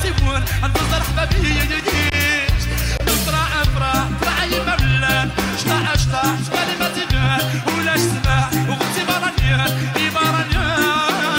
سيبون النظر حبابي افرع افرع افرع يما بلان اشتاع اشتاع شبالي ما تبان ولا سماع وغتي برانيان يبرانيان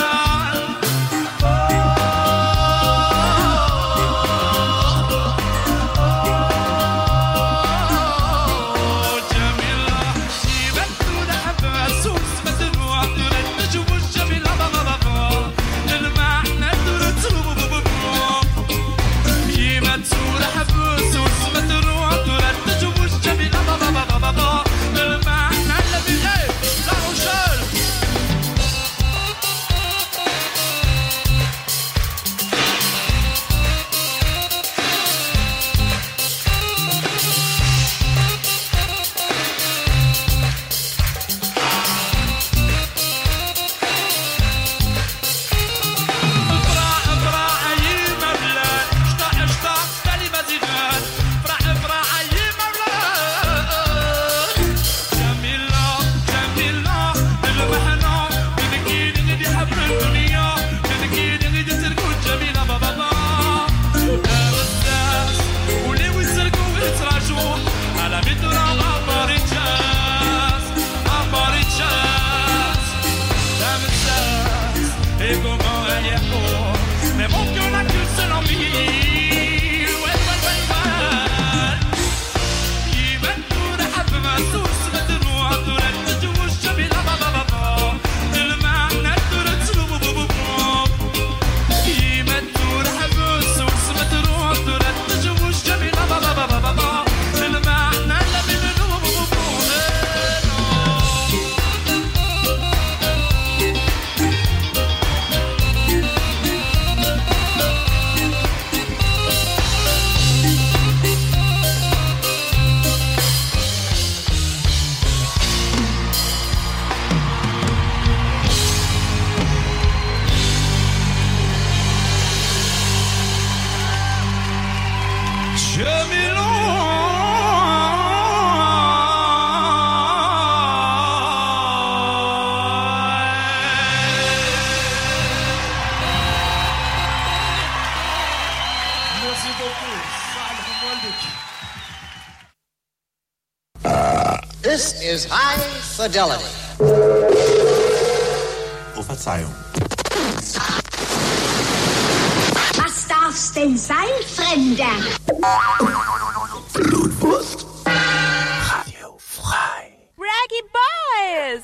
This is high fidelity. Oh, Verzeihung. Was darf's denn sein, Fremder? Blutwurst. Radio frei. Reggae Boys!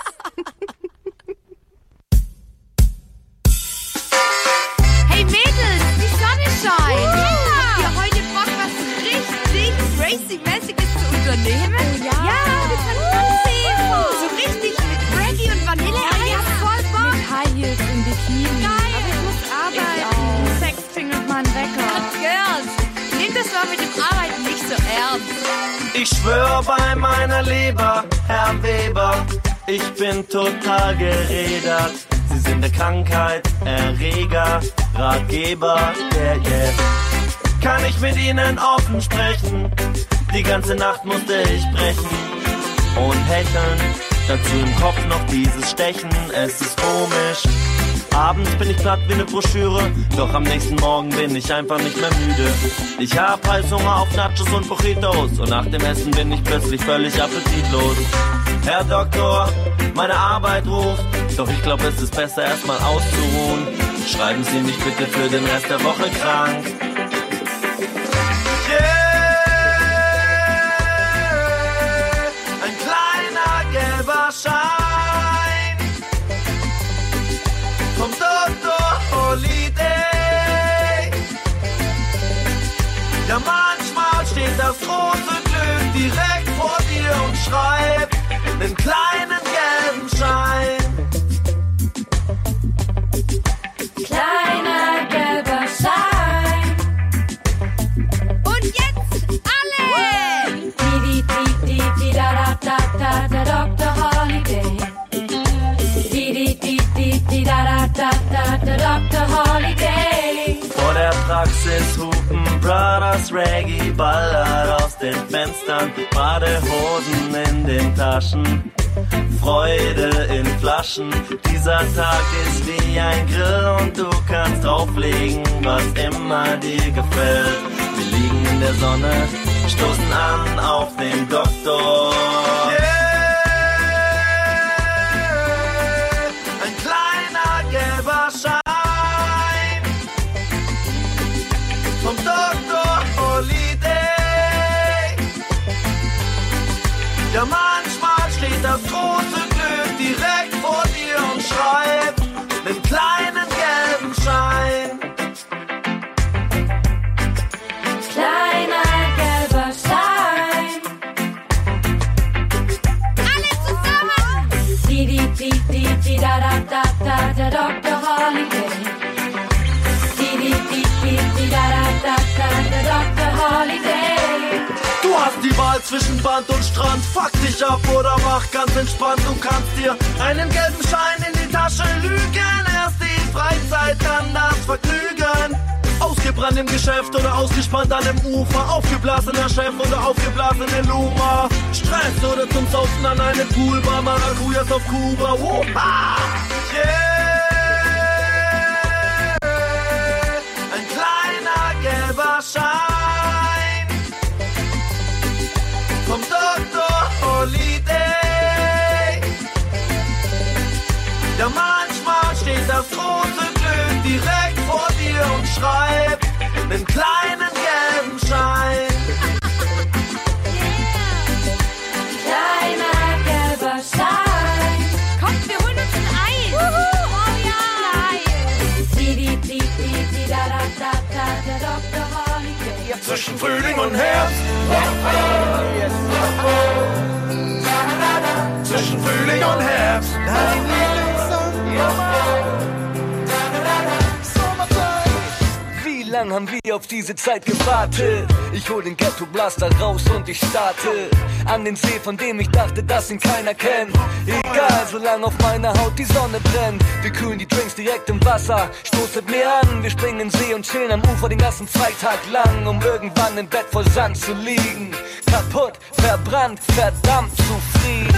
Hey Mädels, die Sonne scheint! Yeah. Habt ihr heute Bock, was richtig Crazy-mäßiges zu unternehmen? Ja, wir können tanzen! So richtig mit Reggae und Vanille. Ja, voll Bock! Mit High Heels und Bikini. Geil! Aber ich muss arbeiten. Sex fingert mein Wecker. Girls, nehmt das mal mit dem Arbeiten nicht so ernst. Ich schwör bei meiner Leber, Herr Weber, ich bin total gerädert. Sie sind der Krankheit, Erreger, Ratgeber, yeah. Kann ich mit Ihnen offen sprechen? Die ganze Nacht musste ich brechen und hecheln. Dazu im Kopf noch dieses Stechen, es ist komisch. Abends bin ich platt wie eine Broschüre, doch am nächsten Morgen bin ich einfach nicht mehr müde. Ich hab Heißhunger auf Nachos und Burritos und nach dem Essen bin ich plötzlich völlig appetitlos. Herr Doktor, meine Arbeit ruft, doch ich glaube es ist besser erstmal auszuruhen. Schreiben Sie mich bitte für den Rest der Woche krank. Ein kleiner gelber Schein vom Dr. Holiday. Ja, manchmal steht das große Glück direkt vor dir und schreibt einen kleinen gelben Schein. Kleiner gelber Schein. Und jetzt alle! Da Dr. Holiday. Da Dr. Holiday. Vor der Praxis hupen Brothers Reggae, ballert aus den Fenstern, Badehosen in den Taschen. Freude in Flaschen. Dieser Tag ist wie ein Grill und du kannst drauflegen, was immer dir gefällt. Wir liegen in der Sonne, stoßen an auf den Doktor. Ein kleiner gelber Schein vom Dr. Holiday. Ja, manchmal steht das große Glück direkt vor dir und schreibt einen kleinen gelben Schein. Kleiner gelber Schein. Alle zusammen! Di da da da da da Dr. Holiday. Di da da da da da Dr. Holiday. Du hast die Wahl zwischen Band und Strand. Fuck dich ab oder mach ganz entspannt. Du kannst dir einen gelben Schein in die Tasche lügen. Erst die Freizeit, dann das Vergnügen. Ausgebrannt im Geschäft oder ausgespannt an dem Ufer. Aufgeblasener Chef oder aufgeblasene Luma. Stress oder zum Saufen an eine Poolbar. Maracujas auf Kuba. Opa! Yeah! Ein kleiner gelber Schein vom Dr. Holiday. Ja, manchmal steht das große Glück direkt vor dir und schreibt einen kleinen gelben Schein. Kleiner gelber Schein. Kommt, wir holen uns ein Eis. Oh ja. Di da da da da da Dr. Holiday. Zwischen Frühling und Herbst. Zwischen Frühling und Herbst. Wie lang haben wir auf diese Zeit gewartet? Ich hol den Ghetto Blaster raus und ich starte an den See, von dem ich dachte, dass ihn keiner kennt. Egal, solange auf meiner Haut die Sonne brennt. Wir kühlen die Drinks direkt im Wasser. Stoßet mir an, wir springen in den See und chillen am Ufer den ganzen Freitag lang, um irgendwann im Bett voll Sand zu liegen. Kaputt, verbrannt, verdammt zufrieden.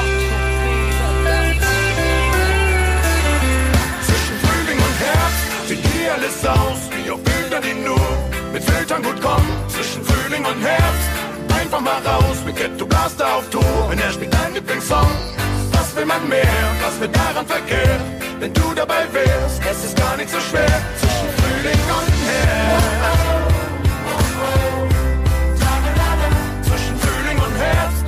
Zwischen Frühling und Herbst sieht hier alles aus wie auf Bildern, die nur mit Filtern gut kommen. Zwischen Frühling und Herbst einfach mal raus mit Ghetto Blaster auf Tour. Wenn er spielt dein Lieblingssong, was will man mehr? Was wird daran verkehrt, wenn du dabei wärst? Es ist gar nicht so schwer. Zwischen Frühling und Herbst. Zwischen Frühling und Herbst.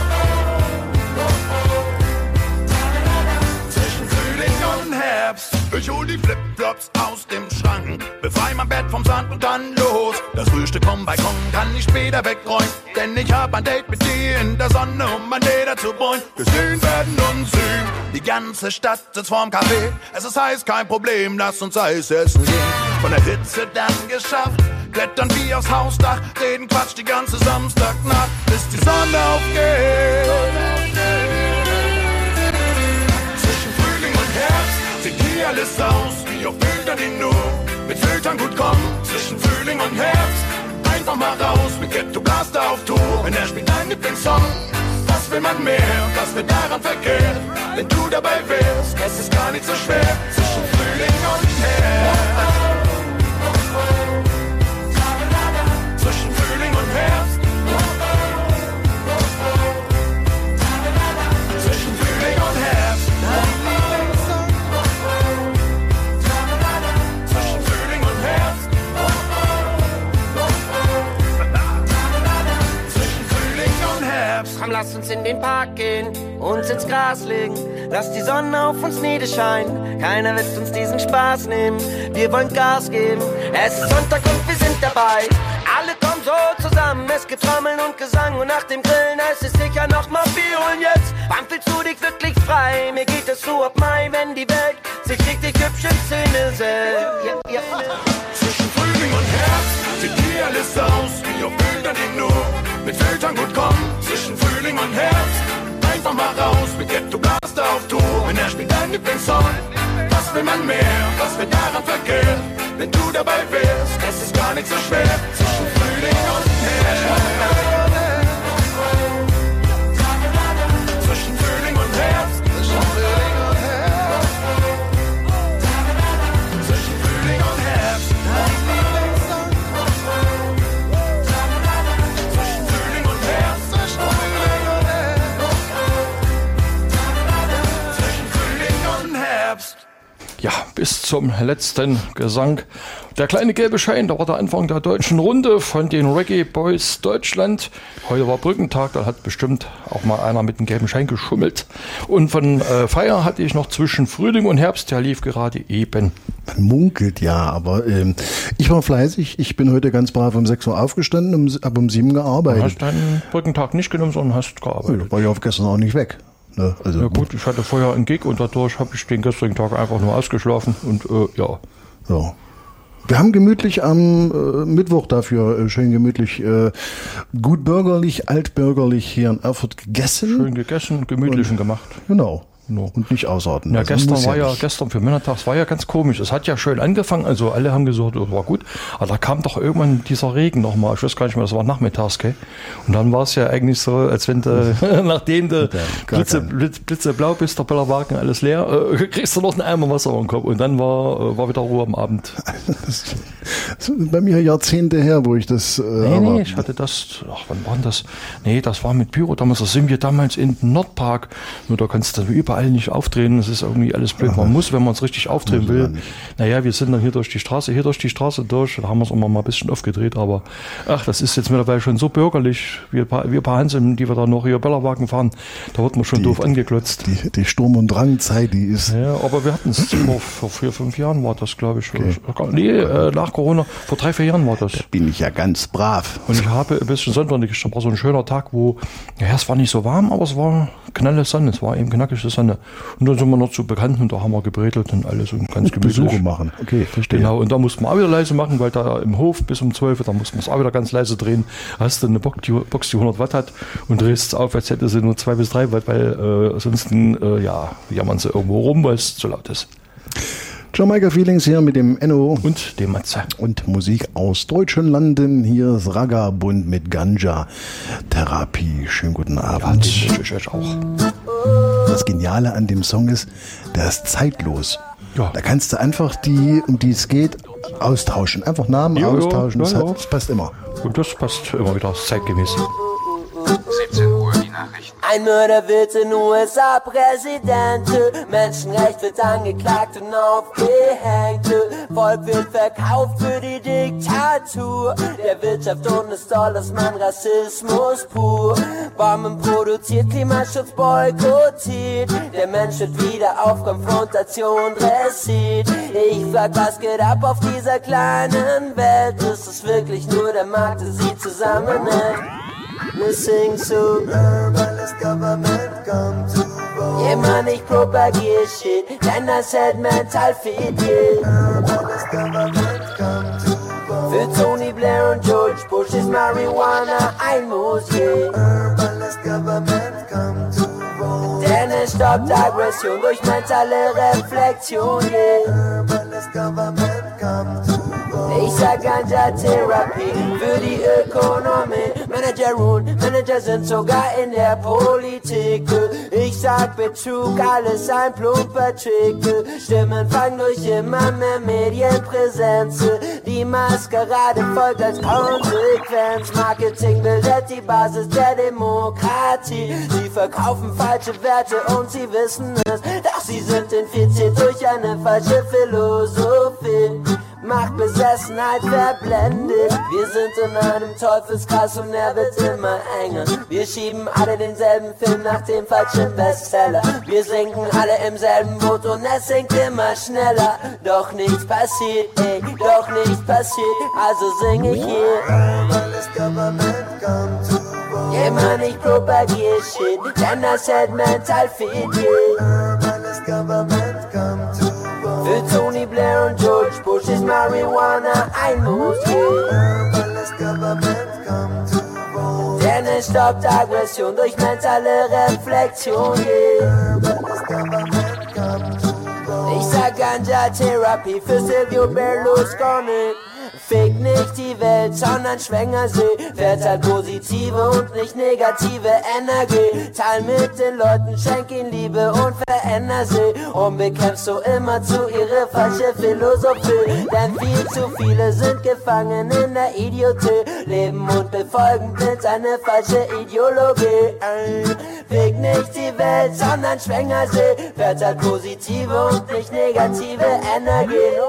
Zwischen Frühling und Herbst. Ich hol die Flipflops aus dem Schrank, befrei mein Bett vom Sand und dann los. Das Frühstück vom Balkon kann ich später wegräumen, denn ich hab ein Date mit dir in der Sonne, um mein Leder zu bräunen. Gesehen werden uns sehen, die ganze Stadt sitzt vorm Café. Es ist heiß, kein Problem, lass uns Eis essen gehen. Von der Hitze dann geschafft, klettern wie aufs Hausdach, reden Quatsch die ganze Samstagnacht, bis die Sonne aufgeht. Zwischen Frühling und Herbst sieht hier alles aus wie auf Bildern, die nur mit Filtern gut kommen. Zwischen Frühling und Herbst einfach mal raus mit Ghetto Blaster auf Tour. Wenn er spielt dein Lieblingssong, was will man mehr? Was wird daran verkehrt, wenn du dabei wärst? Es ist gar nicht so schwer. Zwischen Frühling und Herbst. Zwischen Frühling und Herbst. Zwischen Frühling und Herbst. Zwischen Frühling und Herbst. Zwischen Frühling und Herbst. Komm, lass uns in den Park gehen, uns ins Gras legen. Lass die Sonne auf uns niederscheinen. Keiner wird uns diesen Spaß nehmen. Wir wollen Gas geben. Es ist Sonntag und wir sind dabei. Alle kommen so zusammen. Es gibt Trommeln und Gesang. Und nach dem Grillen heißt es sicher noch mal Bier. Und jetzt, wann fühlst du dich wirklich frei? Mir geht es so ab Mai, wenn die Welt sich richtig hübsch in Szene setzt. Zwischen Frühling und Herbst sieht hier alles aus wie auf Bildern, die nur mit Filtern gut kommen. Zwischen Frühling und Herbst einfach mal raus mit Ghetto Blaster auf Tour. Wenn er spielt dein Lieblingssong, was will man mehr? Was wird daran verkehrt, wenn du dabei wärst? Es ist gar nicht so schwer. Zwischen Frühling und Herbst. Zwischen Frühling bis zum letzten Gesang. Der kleine gelbe Schein, da war der Anfang der deutschen Runde von den Reggae Boys Deutschland. Heute war Brückentag, da hat bestimmt auch mal einer mit dem gelben Schein geschummelt. Und von Feier hatte ich noch zwischen Frühling und Herbst, der lief gerade eben. Man munkelt ja, aber ich war fleißig. Ich bin heute ganz brav um 6 Uhr aufgestanden, habe um 7 gearbeitet. Du hast deinen Brückentag nicht genommen, sondern hast gearbeitet. Ja, war ich auf gestern auch nicht weg. Ne? Also, ja gut, ich hatte vorher einen Gig und dadurch habe ich den gestrigen Tag einfach nur ausgeschlafen und ja. So. Wir haben gemütlich am Mittwoch dafür schön gemütlich, gut bürgerlich, altbürgerlich hier in Erfurt gegessen. Schön gegessen, gemütlichen gemacht. Genau. No. Und nicht ausarten. Ja, gestern für Männertags war ja ganz komisch. Es hat ja schön angefangen, also alle haben gesagt, das war gut. Aber da kam doch irgendwann dieser Regen nochmal. Ich weiß gar nicht mehr, das war nachmittags, gell? Und dann war es ja eigentlich so, als wenn du, nachdem du blitzeblau bist, der Bollerwagen alles leer, kriegst du noch einen Eimer Wasser auf den Kopf. Und dann war wieder Ruhe am Abend. Das ist bei mir Jahrzehnte her, wo ich das... Nee, ich hatte das, wann war denn das? Nee, das war mit Pyro damals, da sind wir damals in den Nordpark. Nur da kannst du überall nicht aufdrehen, das ist irgendwie alles blöd. Man muss, wenn man es richtig aufdrehen will, naja, wir sind dann hier durch die Straße durch, da haben wir es immer mal ein bisschen aufgedreht, aber das ist jetzt mittlerweile schon so bürgerlich, wir paar Hanseln, die wir da noch hier Bollerwagen fahren, da wird man schon doof angeklotzt. Die Sturm- und Drangzeit, die ist... Ja, aber wir hatten es vor 4-5 Jahren war das, glaube ich. Okay. Nee, nach Corona, vor 3-4 Jahren war das. Da bin ich ja ganz brav. Und ich habe ein bisschen Sonntag, da war so ein schöner Tag, wo, ja, es war nicht so warm, aber es war knalle Sonne, es war eben knackige Sonne. Und dann sind wir noch zu Bekannten und da haben wir gebretelt und alles und ganz gemütlich. Besuche machen, okay, verstehe. Genau, und da mussten wir auch wieder leise machen, weil da im Hof bis um 12 Uhr, da mussten wir es auch wieder ganz leise drehen. Hast du eine Box, die 100 Watt hat und drehst es auf, als hätte sie nur 2 bis 3 Watt, weil ansonsten, jammern sie irgendwo rum, weil es zu laut ist. Jamaika Feelings hier mit dem Enno und dem Matze. Und Musik aus deutschen Landen. Hier ist Ragabund mit Ganja Therapie. Schönen guten Abend. Ja, das wünsche ich euch auch. Das Geniale an dem Song ist, der ist zeitlos. Ja. Da kannst du einfach die, um die es geht, austauschen. Einfach Namen austauschen. Das passt immer. Und das passt immer wieder zeitgemäß. 17 Uhr die Nachrichten. Ein Mörder wird in USA Präsident. Menschenrecht wird angeklagt und aufgehängt. Volk wird verkauft für die Diktatur. Der Wirtschaft und des Dollars, man Rassismus pur. Bomben produziert, Klimaschutz boykottiert. Der Mensch wird wieder auf Konfrontation dressiert. Ich frag, was geht ab auf dieser kleinen Welt? Ist es wirklich nur der Markt, der sie zusammenhält? Listening to urbanist government come to vote. Yeah, man, ich propagier shit, denn das hält mental fit, yeah. Urbanist government come to vote. Für Tony Blair und George Bush ist Marihuana ein Muss, yeah. Urbanist government come to vote. Denn es stoppt Aggression durch mentale Reflexion, yeah. Urbanist government come to vote. Ich sag Ganja-Therapie für die Ökonomie. Manager und Manager sind sogar in der Politik. Ich sag Betrug, alles ein plumper Trick. Stimmen fangen durch immer mehr Medienpräsenz. Die Maskerade folgt als Konsequenz. Marketing bildet die Basis der Demokratie. Sie verkaufen falsche Werte und sie wissen es. Doch sie sind infiziert durch eine falsche Philosophie. Machtbesessenheit verblendet. Wir sind in einem Teufelskreis und er wird immer enger. Wir schieben alle denselben Film nach dem falschen Bestseller. Wir sinken alle im selben Boot und es sinkt immer schneller. Doch nichts passiert, ey, doch nichts passiert. Also sing ich hier. Urbanist government come to vote. Yeah, man, ich propagier shit, denn das hält mental fit, yeah. Urbanist government come to vote. Für Tony Blair und George Bush ist Marihuana ein Muss, yeah. Urbanist government come to vote. Denn es stoppt Aggression durch mentale Reflexion, yeah. Urbanist government come to vote. Ich sag Ganja-Therapie für Silvio Berlusconi. Fick nicht die Welt, sondern schwänger sie. Verteil positive und nicht negative Energie. Teil mit den Leuten, schenk ihnen Liebe und veränder sie. Und bekämpfst du immer zu ihre falsche Philosophie. Denn viel zu viele sind gefangen in der Idiotie. Leben und befolgen blind eine falsche Ideologie. Fick nicht die Welt, sondern schwänger sie. Verteil positive und nicht negative Energie.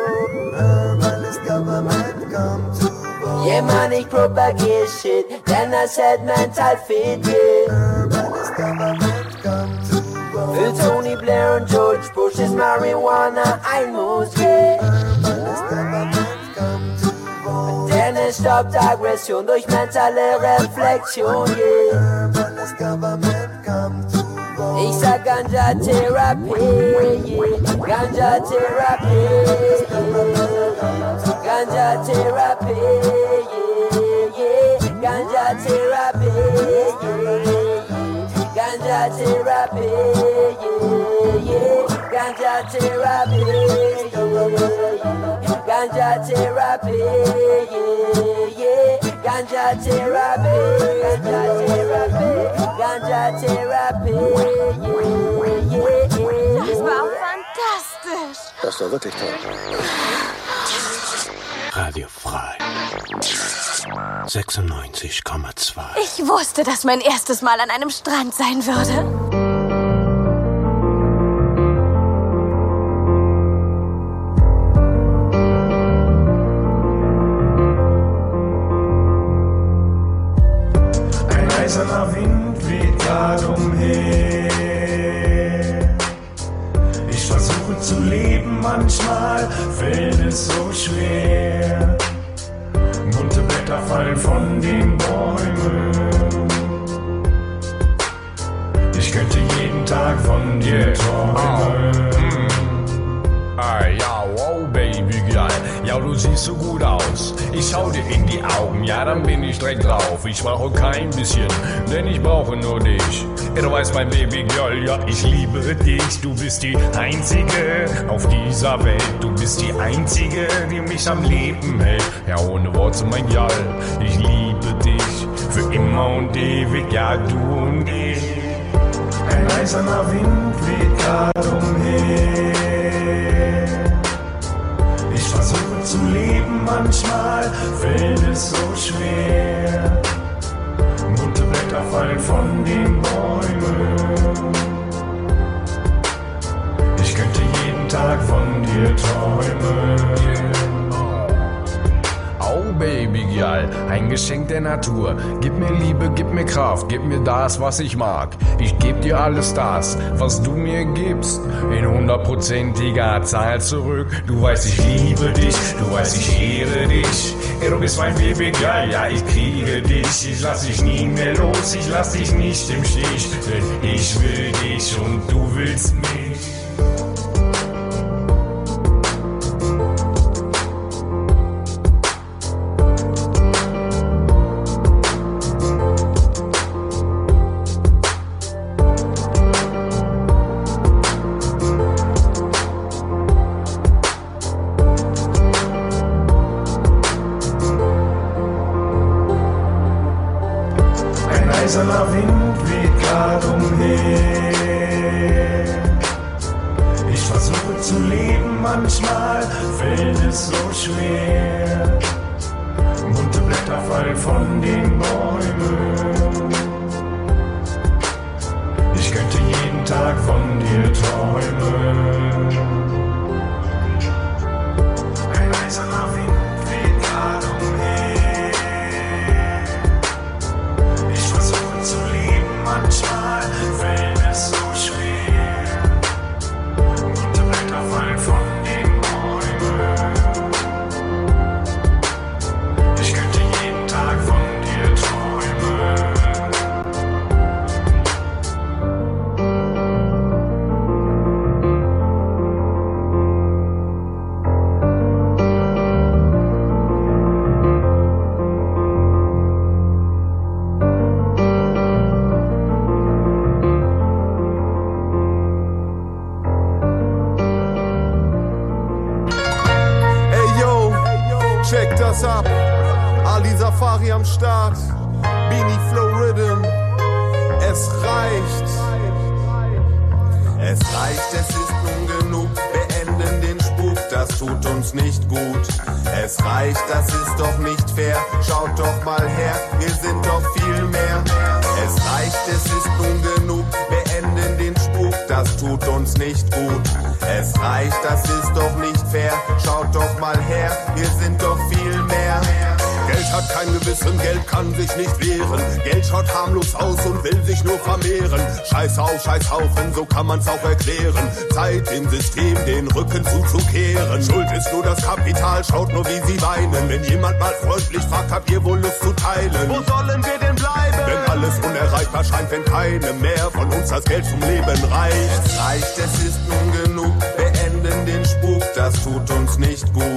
Yeah, man, ich propagier shit, denn das hält mental fit, yeah. Für Tony Blair und George Bush ist Marihuana ein Muss, yeah. Denn es stoppt Aggression durch mentale Reflexion, yeah. Ich sag Ganja-Therapie, yeah. Ganja-Therapie, yeah. Ganja-Therapie, yeah. Ganja-Therapie, yeah. Ganja-Therapie, yeah. Ganja-Therapie, yeah. Ganja-Therapie, yeah. Ganja-Therapie, Ganja-Therapie, Das war fantastisch. Das war wirklich toll. Radio Frei 96,2. Ich wusste, dass mein erstes Mal an einem Strand sein würde. Eiserner Wind weht grad umher. Ich versuche zu leben, manchmal fällt es so schwer. Bunte Blätter fallen von den Bäumen. Ich könnte jeden Tag von dir träumen. Ja, wow, Baby, geil. Ja, du siehst so gut aus. Ich schau dir in die Augen, ja, dann bin ich direkt drauf. Ich brauche kein bisschen, denn ich brauche nur dich. Ja, du weißt, mein Baby Girl, ja, ich liebe dich. Du bist die Einzige auf dieser Welt. Du bist die Einzige, die mich am Leben hält. Ja, ohne Worte, mein Girl, ich liebe dich. Für immer und ewig, ja, du und ich. Ein eiserner Wind weht grad umher. Ich versuche zu leben, manchmal fällt es so schwer. Bunte Blätter fallen von den Bäumen. Ich könnte jeden Tag von dir träumen. Oh Baby, geil, ein Geschenk der Natur. Gib mir Liebe, gib mir Kraft, gib mir das, was ich mag. Ich geb dir alles das, was du mir gibst, in 100%iger Zahl zurück. Du weißt, ich liebe dich, du weißt, ich ehre dich. Ey, du bist mein Baby, geil, ja, ich kriege dich. Ich lass dich nie mehr los, ich lass dich nicht im Stich. Denn ich will dich und du willst mich. Eiserner Wind weht grad umher. Ich versuche zu leben, manchmal fällt es so schwer. Bunte Blätter fallen von den Bäumen. Ich könnte jeden Tag von dir träumen. Ein eiserner Wind weht grad umher. Ich versuche zu leben, manchmal fällt es so schwer. Bunte Blätter fallen von den Bäumen. Ich könnte jeden Tag von dir träumen. Safari am Start. Beanie Flow Rhythm. Es reicht. Es reicht, es ist nun genug. Beenden den Spuk, das tut uns nicht gut. Es reicht, das ist doch nicht fair. Schaut doch mal her, wir sind doch viel mehr. Es reicht, es ist nun genug. Beenden den Spuk, das tut uns nicht gut. Es reicht, das ist doch nicht fair. Schaut doch mal her, wir sind doch viel mehr. Geld hat kein Gewissen, Geld kann sich nicht wehren. Geld schaut harmlos aus und will sich nur vermehren. Scheiß auf, Scheißhaufen, so kann man's auch erklären. Zeit dem System den Rücken zuzukehren. Schuld ist nur das Kapital, schaut nur wie sie weinen. Wenn jemand mal freundlich fragt, habt ihr wohl Lust zu teilen? Wo sollen wir denn bleiben? Wenn alles unerreichbar scheint, wenn keinem mehr von uns das Geld zum Leben reicht. Es reicht, es ist nun genug. Beenden den Spuk, das tut uns nicht gut.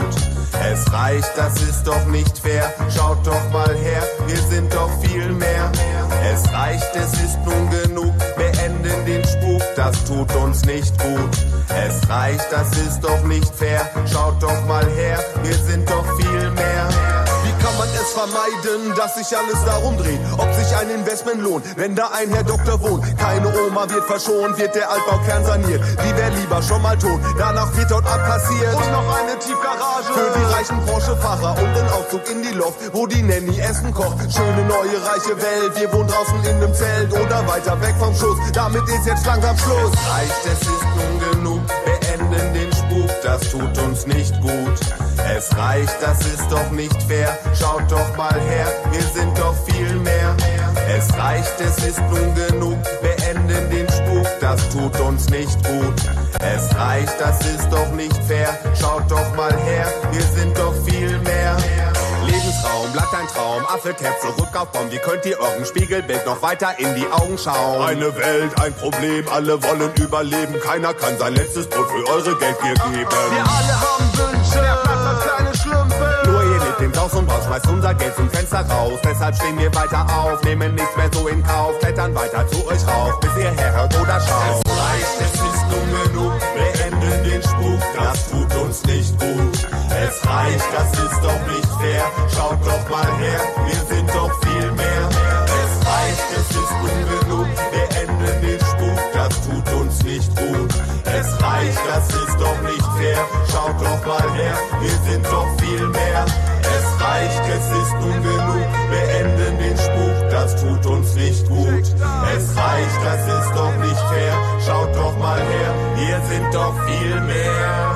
Es reicht, das ist doch nicht fair. Schaut doch mal her, wir sind doch viel mehr. Es reicht, es ist nun genug. Beenden den Spuk, das tut uns nicht gut. Es reicht, das ist doch nicht fair. Schaut doch mal her, wir sind doch viel mehr. Wie kann man es vermeiden, dass sich alles darum dreht, ob sich ein Investment lohnt, wenn da ein Herr Doktor wohnt? Keine Oma wird verschont, wird der Altbaukern saniert. Die wär lieber schon mal tot, danach wird dort abkassiert. Und noch eine Tiefgarage für die reichen Porsche-Fahrer und den Aufzug in die Loft, wo die Nanny Essen kocht. Schöne neue reiche Welt, wir wohnen draußen in nem Zelt oder weiter weg vom Schuss. Damit ist jetzt langsam Schluss. Es reicht, es ist nun genug. Beenden den Spuk, das tut uns nicht gut. Es reicht, das ist doch nicht fair. Schaut doch mal her, wir sind doch viel mehr. Es reicht, es ist nun genug. Beenden den Spuk, das tut uns nicht gut. Es reicht, das ist doch nicht fair. Schaut doch mal her, wir sind doch viel mehr. Lebensraum, bleibt ein Traum, Affe tappt zurück auf Baum. Wie könnt ihr eurem Spiegelbild noch weiter in die Augen schauen? Eine Welt, ein Problem, alle wollen überleben. Keiner kann sein letztes Brot für eure Geldgier geben. Wir alle haben Wünsche, wer bleibt als kleine Schlümpfe? Nur ihr lebt im Haus und Haus, schmeißt unser Geld zum Fenster raus. Deshalb stehen wir weiter auf, nehmen nichts mehr so in Kauf. Klettern weiter zu euch rauf, bis ihr herhört oder schaut. Es reicht, es ist nun genug, beenden den Spuk, das tut uns nicht gut. Es reicht, das ist doch nicht fair. Schaut doch mal her, wir sind doch viel mehr. Es reicht, es ist nun genug. Beenden den Spuk, das tut uns nicht gut. Es reicht, das ist doch nicht fair. Schaut doch mal her, wir sind doch viel mehr. Es reicht, es ist nun genug. Beenden den Spuk, das tut uns nicht gut. Es reicht, das ist doch nicht fair. Schaut doch mal her, wir sind doch viel mehr.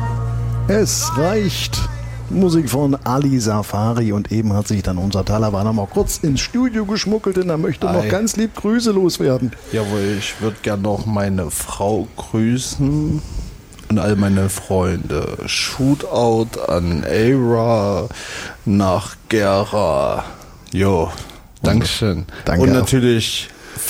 Es reicht. Musik von Ali Safari und eben hat sich dann unser Talawan noch mal kurz ins Studio geschmuggelt und er möchte noch ganz lieb Grüße loswerden. Jawohl, ich würde gerne noch meine Frau grüßen und all meine Freunde. Shootout an Aira nach Gera. Jo, Dankeschön. Danke und auch. natürlich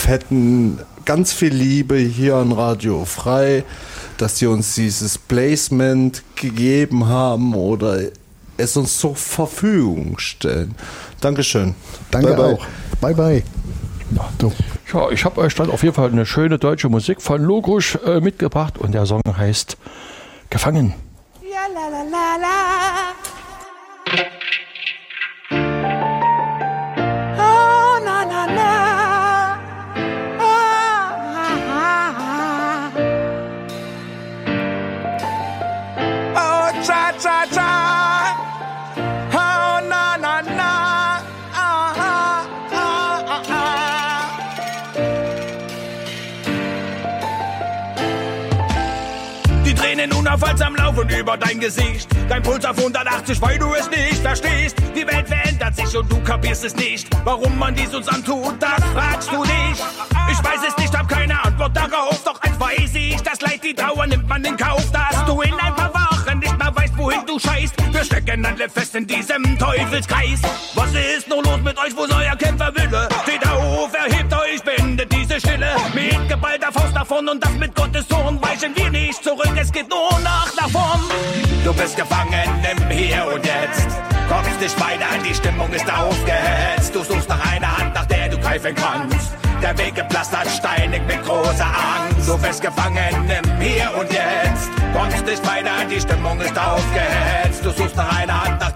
ganz viel Liebe hier an Radio Frei, dass sie uns dieses Placement gegeben haben oder es uns zur Verfügung stellen. Dankeschön. Danke bye, bye. auch. Bye, bye. Ja, ja, ich habe euch dann auf jeden Fall eine schöne deutsche Musik von Logusch mitgebracht und der Song heißt Gefangen. Ja, la, la, la, la. Oh, na, na, na. Oh, cha, cha, cha. Oh, na, na, na. Ah, ah, ah, ah, ah. Die Tränen unaufhaltsam laufen über dein Gesicht. Dein Puls auf 180, weil du es nicht verstehst. Die Welt verändert sich und du kapierst es nicht. Warum man dies uns antut, das fragst du dich. Ich weiß es nicht, hab keine Antwort darauf. Doch eins weiß ich, das Leid, die Dauer nimmt man in Kauf. Dass du in ein paar Wochen nicht mehr weißt, wohin du scheißt. Wir stecken alle fest in diesem Teufelskreis. Was ist nur los mit euch, wo ist euer Kämpferwille? Steht auf, erhebt euch, beendet diese Stille. Mit geballter Faust davon und das mit Gottes Sohn. Weichen wir nicht zurück, es geht nur nach vorn. Du bist gefangen im Hier und Jetzt. Kommst nicht weiter, die Stimmung ist aufgehetzt. Du suchst nach einer Hand, nach der du greifen kannst. Der Weg gepflastert, steinig mit großer Angst. Du bist gefangen im Hier und Jetzt. Kommst nicht weiter, die Stimmung ist aufgehetzt. Du suchst nach einer Hand, nach der du greifen kannst.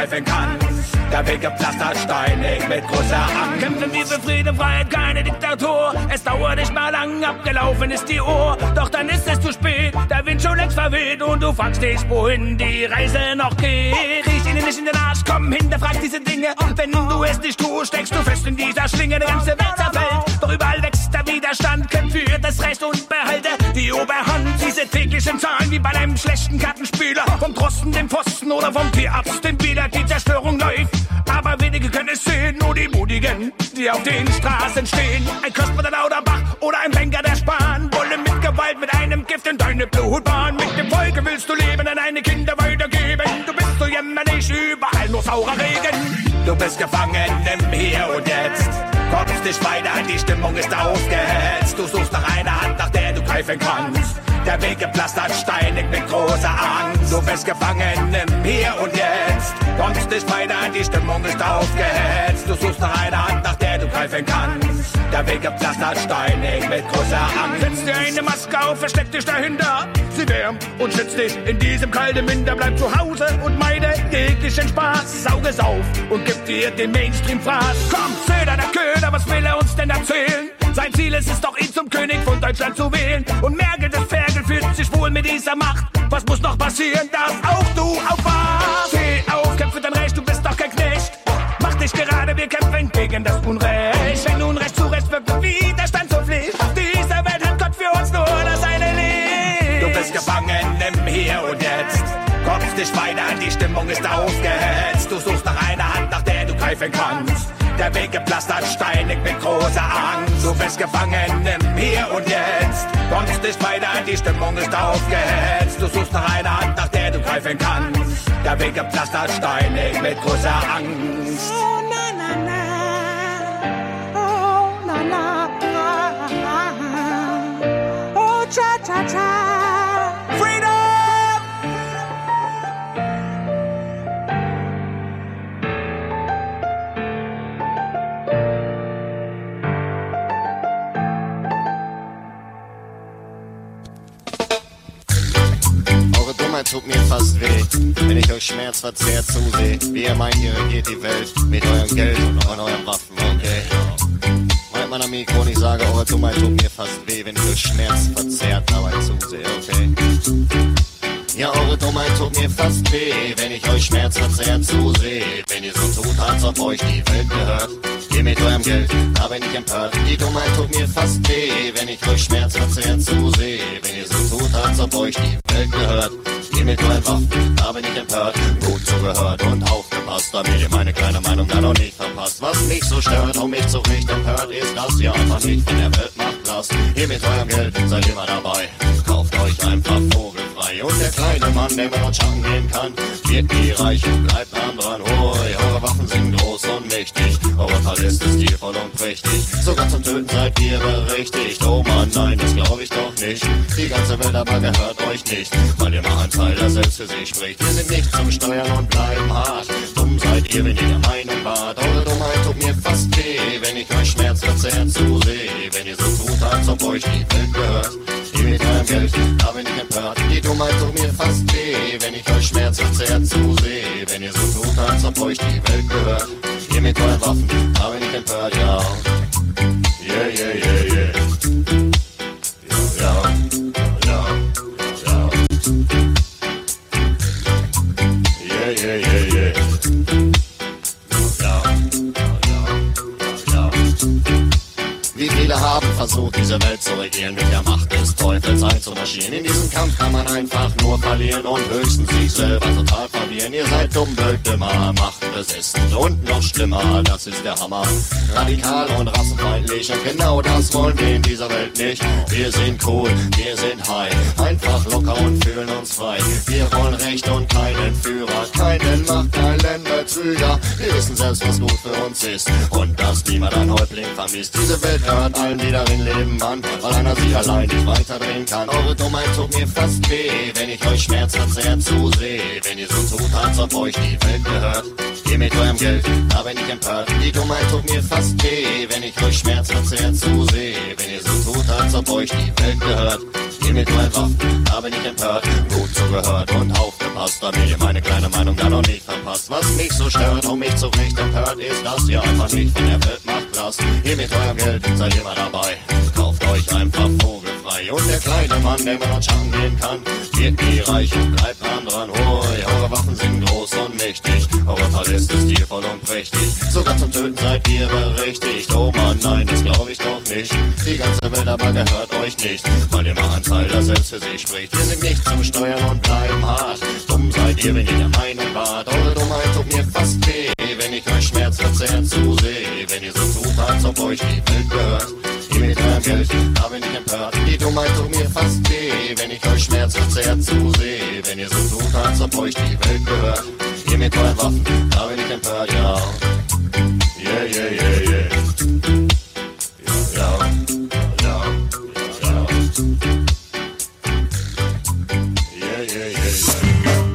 greifen kannst. Der Weg gepflastert, steinig mit großer Angst. Kämpfen wir für Frieden, Freiheit, keine Diktatur. Es dauert nicht mal lang, abgelaufen ist die Uhr. Doch dann ist es zu spät, der Wind schon längst verweht. Und du fragst dich, wohin die Reise noch geht. Riech ihnen nicht in den Arsch, komm, hinterfrag diese Dinge. Wenn du es nicht tust, steckst du fest in dieser Schlinge. Die ganze Welt zerfällt, doch überall wächst der Widerstand. Kämpf für das Recht und behalte die Oberhand. Diese täglichen Zahlen wie bei einem schlechten Kartenspieler. Vom Drosten, dem Pfosten oder vom Tierarzt, dem wieder die Zerstörung läuft. Aber wenige können es sehen, nur die Mutigen, die auf den Straßen stehen. Ein Köstler der Lauterbach oder ein Banker der Spahn wollen mit Gewalt, mit einem Gift in deine Blutbahn. Mit dem Volke willst du leben, an deine Kinder weitergeben. Du bist so jämmerlich, überall nur saurer Regen. Du bist gefangen im Hier und Jetzt. Kommst nicht weiter, die Stimmung ist aufgehetzt. Du suchst nach einer Hand, nach der du greifen kannst. Der Weg gepflastert, steinig mit großer Angst. Du bist gefangen im Hier und Jetzt. Kommst nicht weiter, die Stimmung ist aufgehetzt. Du suchst nach einer Hand, nach der du greifen kannst. Der Weg gepflastert, steinig mit großer Angst. Setz dir eine Maske auf, versteck dich dahinter. Sie wärmt und schützt dich in diesem kalten Winter. Bleib zu Hause und meide jeglichen Spaß. Saug es auf und gib dir den Mainstream-Fraß. Komm, Söder, der Köder, was will er uns denn erzählen? Sein Ziel ist es doch, ihn zum König von Deutschland zu wählen. Und Merkel, das Ferkel, fühlt sich wohl mit dieser Macht. Was muss noch passieren, dass auch du aufwachst? Steh auf, kämpfe dein Recht, du bist doch kein Knecht. Mach dich gerade, wir kämpfen gegen das Unrecht. Wenn Unrecht zu Recht wird, Widerstand zur Pflicht. Auf dieser Welt hat Gott für uns nur das eine Licht. Du bist gefangen im Hier und Jetzt. Kommst nicht weiter, die Stimmung ist aufgehetzt. Du suchst nach einer Hand, nach der du greifen kannst. Der Weg gepflastert, steinig mit großer Angst. Du bist gefangen im Hier und Jetzt. Kommst nicht weiter, die Stimmung ist aufgehetzt. Du suchst nach einer Hand, nach der du greifen kannst. Der Weg gepflastert, steinig mit großer Angst. Oh, na, na, na. Oh, na, na, na. Oh, cha, cha, cha. Freedom! Tut mir fast weh, wenn ich euch schmerzverzerrt zusehe. Wie ihr meint, ihr regiert die Welt mit eurem Geld und euren Waffen, okay? Meint man am Mikro und ich sage, eure Dummheit tut mir fast weh, wenn ich euch schmerzverzerrt dabei zusehe, okay? Ja, eure Dummheit tut mir fast weh, wenn ich euch schmerzverzerrt zusehe. Wenn ihr so tut, als ob euch die Welt gehört. Ihr mit eurem Geld, da bin ich empört. Die Dummheit tut mir fast weh, wenn ich euch schmerzverzerrt zusehe. Wenn ihr so tut, als ob euch die Welt gehört. Ihr mit euren Waffen, da bin ich empört. Gut zugehört und aufgepasst, damit ihr meine kleine Meinung da noch nicht verpasst. Was mich so stört und mich so richtig empört, ist, dass ihr einfach nicht von der Welt macht lasst. Ihr mit eurem Geld seid immer dabei. Kauft euch einfach vogelfrei. Und der kleine Mann, der mit uns Schatten gehen kann, wird nie reich und bleibt am dran. Hoi, eure Waffen sind groß und mächtig. Eure Paläste ist stilvoll und prächtig. Sogar zum Töten seid ihr berechtigt. Oh Mann, nein, das glaube ich doch nicht. Die ganze Welt aber gehört euch nicht, weil ihr mal ein Teil, der selbst für sich spricht. Wir sind nicht zum Steuern und bleiben hart. Dumm seid ihr, wenn ihr der Meinung wart. Eure Dummheit tut mir fast weh, wenn ich euch schmerzverzerrt zusehe. Wenn ihr so tut, als ob euch die Welt gehört. Ihr mit eurem Geld, da bin ich empört. Die Dummheit tut mir fast weh, wenn ich euch schmerzverzerrt zusehe. Wenn ihr so tut, als ob euch die Welt gehört. Ihr mit euren Waffen, da bin ich empört, ja. Yeah, yeah, yeah, yeah. Ja, ja, ja. Yeah, yeah, yeah, yeah. Ja, ja, ja. Wie viele haben versucht, diese Welt zu regieren, mit der Macht des Teufels einzumarschieren. In diesem Kampf kann man einfach nur verlieren und höchstens sich selber total verlieren. Ihr seid dumm, blöd, dümmer, machtbesessen und noch schlimmer, das ist der Hammer. Radikal und rassenfeindlich und genau das wollen wir in dieser Welt nicht. Wir sind cool, wir sind high, einfach locker und fühlen uns frei. Wir wollen Recht und keinen Führer, keinen Macht, keinen Betrüger. Wir wissen selbst, was gut für uns ist und dass niemand ein Häuptling vermisst. Diese Welt hört allen, die darin leben, an, weil einer sich allein nicht weiterdrehen kann. Eure Dummheit tut mir fast weh, wenn ich euch schmerzverzerrt zusehe. Wenn ihr so tut, als ob euch die Welt gehört. Ihr mit eurem Geld, da bin ich empört. Die Dummheit tut mir fast weh, wenn ich euch schmerzverzerrt zusehe. Wenn ihr so tut, als ob euch die Welt gehört. Hier mit euren Waffen, da bin ich empört. Gut zugehört und aufgepasst, damit ihr meine kleine Meinung da noch nicht verpasst. Was mich so stört und mich so recht empört, ist, dass ihr einfach nicht von der Weltmacht lasst. Hier mit eurem Geld seid ihr mal dabei. Kauft euch einfach vogelfrei. Und der kleine Mann, der mir noch schaffen gehen kann, wird nie reich und bleibt dran. Hoi, eure Waffen sind groß und mächtig. Eure Paläste ist stilvoll und prächtig. Sogar zum Töten seid ihr berechtigt. Oh Mann, nein, das glaub ich doch nicht. Die ganze Welt aber gehört euch nicht, weil ihr mal ein Teil, der selbst für sich spricht. Wir sind nicht zum Steuern und bleiben hart. Dumm seid ihr, wenn ihr der Meinung wart. Eure Dummheit tut mir fast weh, wenn ich euch schmerzverzerrt zusehe. Wenn ihr so tut, als ob euch die Welt gehört. Ihr mit eurem Geld, da bin ich empört. Die Dummheit tut mir fast weh, wenn ich euch schmerzverzerrt zusehe. Wenn ihr so tut, als ob euch die Welt gehört. Ihr mit euren Waffen, da bin ich empört, ja. Yeah, yeah, yeah, yeah. Ja, ja, ja, ja. Yeah, yeah, yeah, yeah.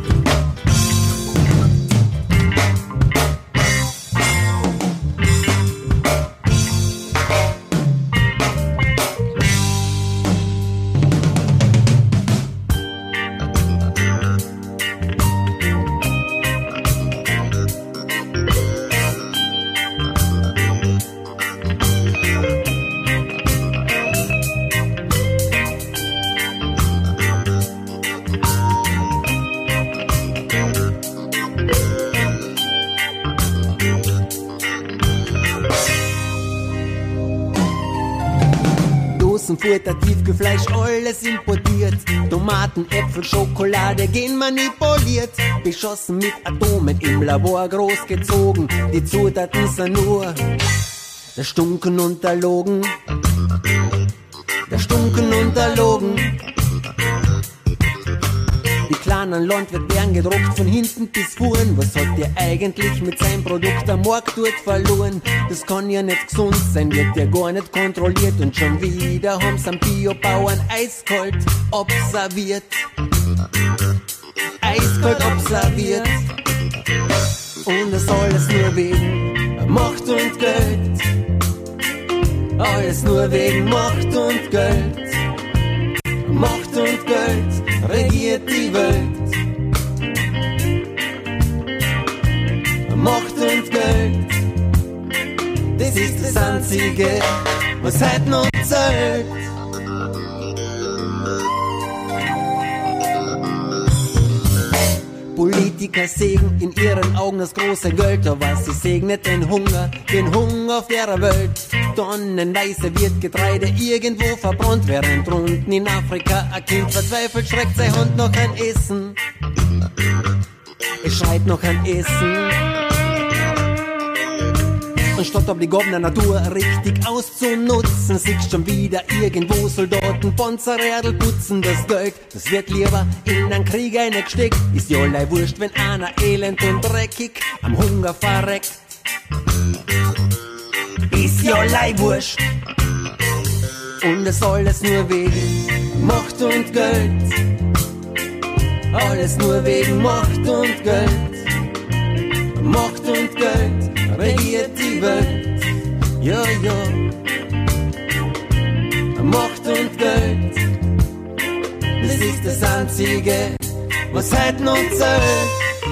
Futter, Tiefkühlfleisch, alles importiert. Tomaten, Äpfel, Schokolade gehen manipuliert. Beschossen mit Atomen, im Labor großgezogen. Die Zutaten sind nur erstunken und erlogen. Erstunken und erlogen. Die kleinen Landwirte werden gedruckt von hinten bis vorn. Was hat der eigentlich mit seinem Produkt am Markt dort verloren? Das kann ja nicht gesund sein, wird ja gar nicht kontrolliert. Und schon wieder haben's am Biobauern eiskalt observiert. Eiskalt observiert. Und das alles nur wegen Macht und Geld. Alles nur wegen Macht und Geld. Macht und Geld regiert die Welt. Macht und Geld, das ist das Einzige, was heute noch zählt. Politiker sägen in ihren Augen das große Geld, aber sie segnet den Hunger auf der Welt. Tonnenweise wird Getreide irgendwo verbrannt, während unten in Afrika ein Kind verzweifelt schreckt sein Hund noch ein Essen. Es schreit noch ein Essen. Anstatt aber die Gaben der Natur richtig auszunutzen, siehst schon wieder irgendwo Soldaten Panzerrädel putzen. Das Geld, das wird lieber in einen Krieg eingesteckt. Ist ja allei wurscht, wenn einer elend und dreckig am Hunger verreckt. Ist ja allei wurscht. Und das alles nur wegen Macht und Geld. Alles nur wegen Macht und Geld. Macht und Geld regiert die Welt, ja, ja. Macht und Geld, das ist das Einzige, was heute noch zählt.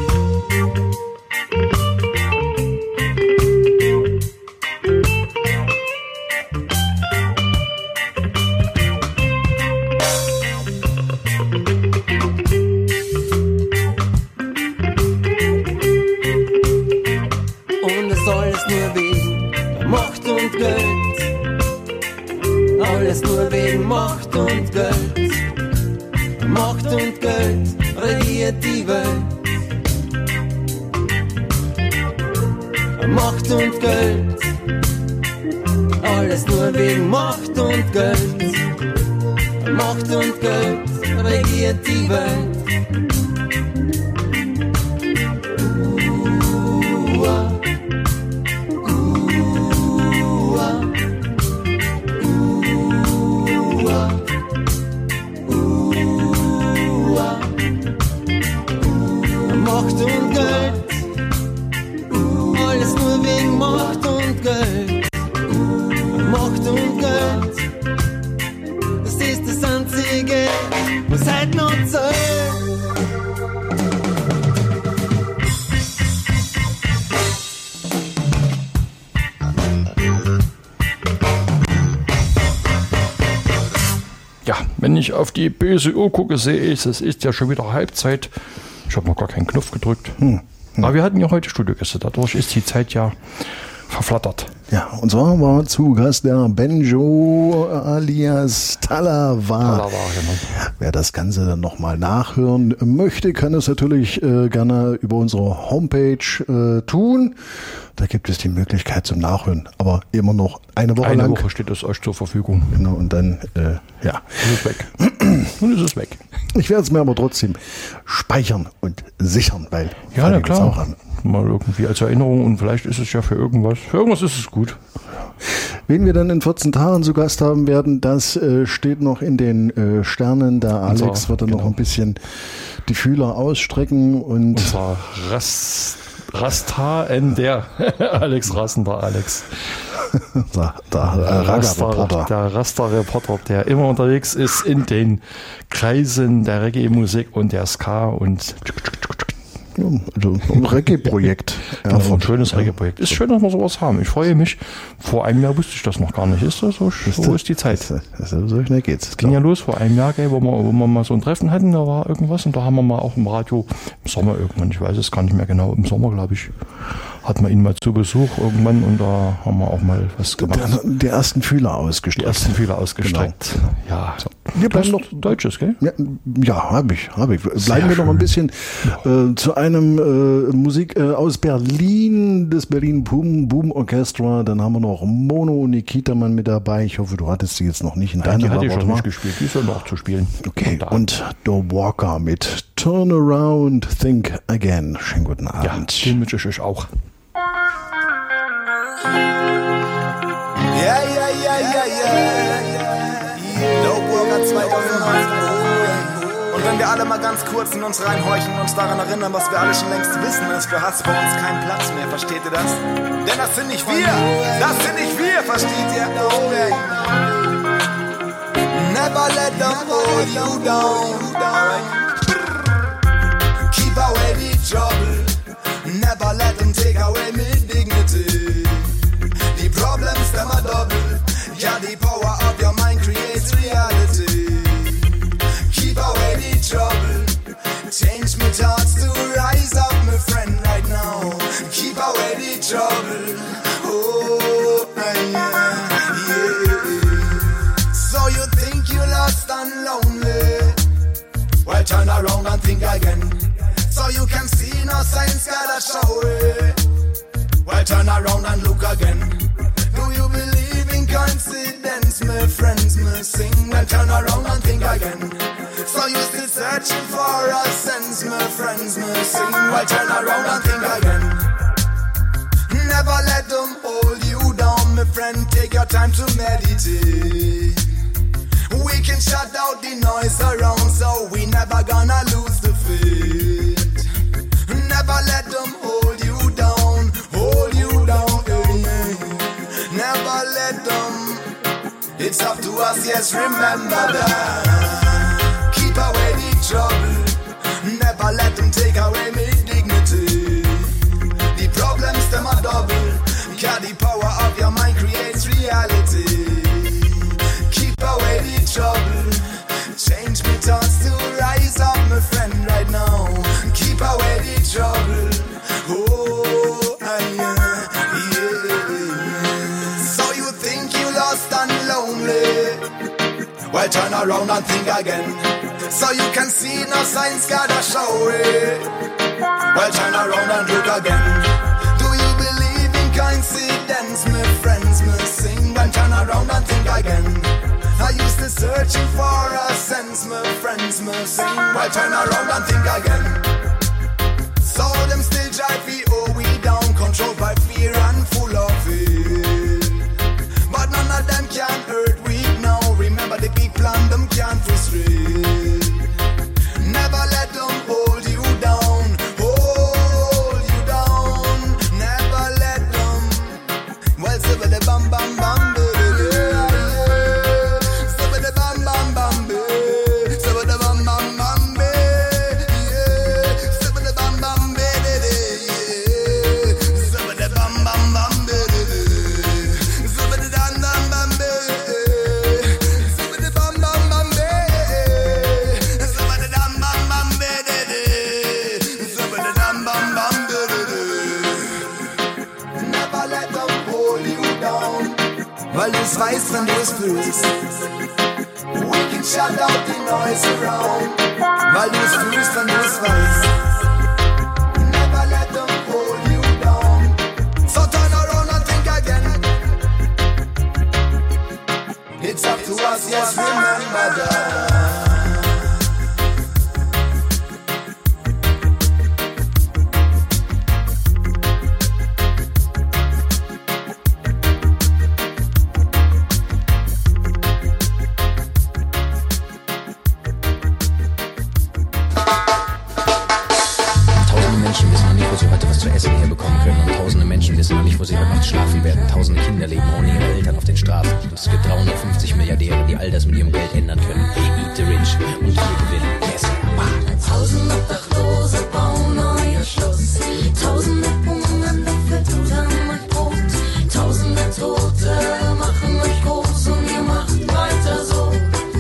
Alles nur wegen Macht und Geld. Macht und Geld regiert die Welt. Macht und Geld. Alles nur wegen Macht und Geld. Macht und Geld regiert die Welt. Macht und Geld, das ist das Einzige. was hätt noch Zeit. Ja, wenn ich auf die böse Uhr gucke, sehe ich, es ist ja schon wieder Halbzeit. Ich habe noch gar keinen Knopf gedrückt. Aber wir hatten ja heute Studiogäste, dadurch ist die Zeit ja verflattert. Ja, und zwar war zu Gast der Benjo alias Talawar. Genau. Wer das Ganze dann nochmal nachhören möchte, kann es natürlich gerne über unsere Homepage tun. Da gibt es die Möglichkeit zum Nachhören, aber immer noch eine Woche lang. Eine Woche steht es euch zur Verfügung. Genau, und dann, ja. Ist es weg. Und ist es weg. Ich werde es mir aber trotzdem speichern und sichern, weil ja, na klar. Auch mal irgendwie als Erinnerung und vielleicht ist es ja für irgendwas. Für irgendwas ist es gut. Wen wir dann in 14 Tagen zu Gast haben werden, das steht noch in den Sternen. Der Alex wird dann noch ein bisschen die Fühler ausstrecken und zwar der Alex Rassender Alex. der Rasta-Reporter. Der Rasta-Reporter, der immer unterwegs ist in den Kreisen der Reggae-Musik und der Ska und also ein Reggae-Projekt. Ja, ein schönes Reggae-Projekt. Ist schön, dass wir sowas haben. Ich freue mich. Vor einem Jahr wusste ich das noch gar nicht. Ist das so? So ist die Zeit. So schnell geht's. Es ging ja los vor einem Jahr, wo wir mal so ein Treffen hatten. Da war irgendwas und da haben wir mal auch im Radio im Sommer irgendwann, ich weiß es gar nicht mehr genau, im Sommer, glaube ich, hatten wir ihn mal zu Besuch irgendwann und da haben wir auch mal was gemacht. Die ersten Fühler ausgestreckt. Genau. Ja. So. Wir bleiben noch Deutsches, gell? Ja, habe ich. Bleiben wir noch ein bisschen zu einem Musik aus Berlin, des Berlin Boom Orchestra. Dann haben wir noch Mono und Nikitaman mit dabei. Ich hoffe, du hattest sie jetzt noch nicht in deiner Die hatte ich schon nicht gespielt. Die ist ja noch zu spielen. Okay, und The Walker mit Turn Around, Think Again. Schönen guten Abend. Ja, den wünsche ich euch auch. Ja. Dope Walker 2009. Und wenn wir alle mal ganz kurz in uns reinhorchen und uns daran erinnern, was wir alle schon längst wissen, ist für Hass bei uns kein Platz mehr, versteht ihr das? Denn das sind nicht wir, versteht ihr? Never let them hold you down. Keep away the trouble. Never let them take away my dignity. The problems them are double. Yeah, the power of your mind creates reality. Keep away the trouble. Change my thoughts to rise up, my friend, right now. Keep away the trouble. Oh, yeah. So you think you lost and lonely? Well, turn around and think again. So you can see no signs, gotta show it. Well, turn around and look again. Do you believe in coincidence, my friends, me sing? Well, turn around and think again. So you still searching for a sense, my friends, me sing? Well, turn around and think again. Never let them hold you down, my friend. Take your time to meditate. We can shut out the noise around, so we never gonna lose the faith. Never let them hold you down, Never let them, it's up to us, yes, remember that. Keep away the trouble, never let them take away my dignity. The problems, them are double, yeah, the power of your mind creates reality. Keep away the trouble, change me thoughts to rise up, my friend, right now. Keep away the trouble, oh, yeah. So you think you lost and lonely? Well, turn around and think again. So you can see no signs, gotta show it. Well, turn around and look again. Do you believe in coincidence, my friends, me sing? Well, turn around and think again. I used to searching for a sense, my friends, me sing. Well, turn around and think again. So them still drive the oh we down, controlled by fear and full of it. But none of them can hurt we now. Remember the big plan, them can't frustrate. Never let them hold you down, Never let them. Well, so with the bam bam bam. So with the bam bam bam. So with the bam es fühlst. We can shut out the noise around. Weil du es fühlst, wenn du es weißt. Never let them hold you down. So turn around and think again. It's up to us, yes, remember that. Wo sie heute Nacht schlafen werden. Tausende Kinder leben ohne ihre Eltern auf den Straßen. Und es gibt 350 Milliardäre, die all das mit ihrem Geld ändern können. Eat the rich und wir gewinnen. Yes. Tausend Obdachlose bauen neue Schluss. Tausende Hungernde füttern euch Brot. Tausende Tote machen euch groß und ihr macht weiter so.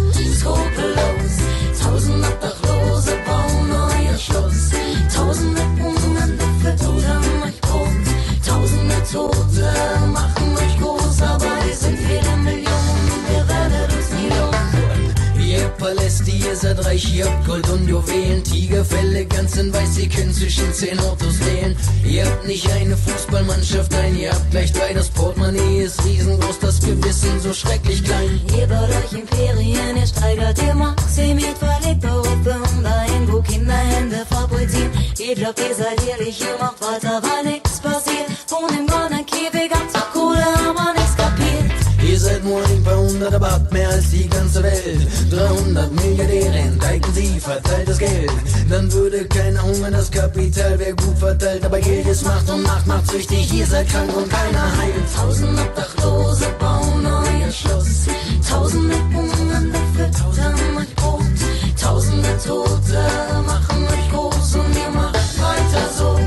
Skrupellos. Tausend Obdachlose bauen neue Schluss. Tausende Hungernde füttern euch Brot. Tausende Tote machen euch groß, aber wir sind viele Millionen und ihr werdet uns nie lohnen. Ihr Paläste, ihr seid reich, ihr habt Gold und Juwelen, Tigerfälle ganz in weiß, ihr könnt zwischen 10 Autos wählen. Ihr habt nicht eine Fußballmannschaft, nein, ihr habt gleich 3, das Portemonnaie ist riesengroß, das Gewissen so schrecklich klein. Ihr baut euch Imperien, ihr steigert ihr Maximit, verlegt eure Firmen dahin, wo Kinderhände fabrizieren. Ihr glaubt, ihr seid ehrlich, ihr macht weiter, weil nichts passiert. Wohnt im goldenen Käfig, habt zwar Kohle, aber nichts kapiert. Ihr seid nur ein paar hundert, aber habt mehr als die ganze Welt. 300 Milliardäre entdecken sie, verteilt das Geld. Dann würde keiner hungern, das Kapital wäre gut verteilt. Aber Geld ist Macht und Macht macht süchtig, ihr seid krank und keiner heilt. Tausend Obdachlose bauen euer Schloss. Tausende Hungernde füttern euch Brot. Tausende Tote machen euch groß und ihr macht weiter so.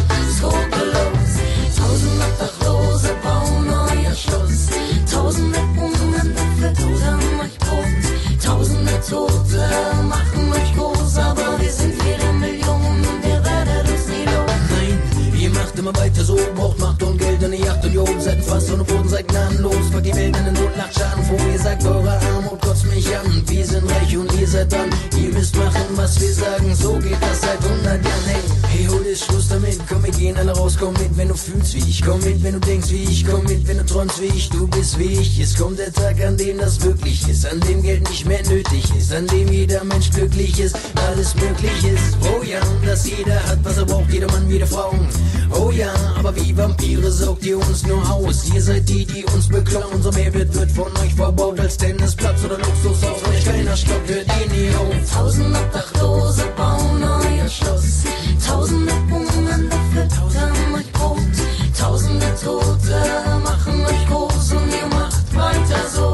Skrupellos. Tausend Obdachlose bauen euer Schloss. Tausende Hungernde füttern euch Brot. Tausende Tote machen euch groß, aber wir sind viele Millionen und ihr werdet uns nie lohnen. Nein, ihr macht immer weiter so, braucht Macht und Geld und ihr Yacht und Job, seid fast ohne Boden, seid gnadenlos, packt die Welt in den Tod, lacht Schadenfroh, ihr sagt eure Armut kotzt mich an, wir sind reich und ihr seid dran, ihr müsst machen, was wir sagen, so geht das seit 100 Jahren, hey, hol ist Schluss damit, komm, wir gehen alle raus, komm mit, wenn du fühlst wie ich, komm mit, wenn du denkst wie ich, komm mit, wenn du träumst wie ich, du bist wie ich, es kommt der Tag, an dem das wirklich ist, an dem Geld nicht mehr nötig ist, an dem jeder Mensch glücklich ist, alles möglich ist, oh ja, dass jeder hat, was er braucht, jeder Mann, jede Frau, oh ja, aber wie Vampire saugt ihr uns nur aus, ihr seid die, die uns beklauen, unser Mehrwert wird von euch verbaut als Tennisplatz oder Luxushaus, euch keiner stoppt, hört ihr nie auf. Tausend Obdachlose bauen euer Schloss. Tausende Hungernde füttern euch Brot. Tausende Tote machen euch groß und ihr macht weiter so.